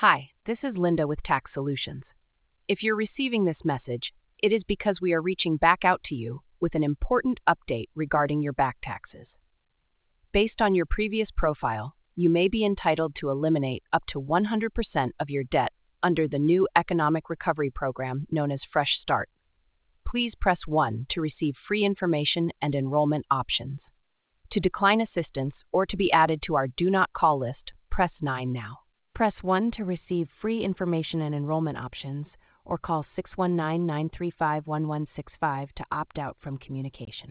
Hi, this is Linda with Tax Solutions. If you're receiving this message, it is because we are reaching back out to you with an important update regarding your back taxes. Based on your previous profile, you may be entitled to eliminate up to 100% of your debt under the new economic recovery program known as Fresh Start. Please press 1 to receive free information and enrollment options. To decline assistance or to be added to our Do Not Call list, press 9 now. Press 1 to receive free information and enrollment options, or call 619-935-1165 to opt out from communication.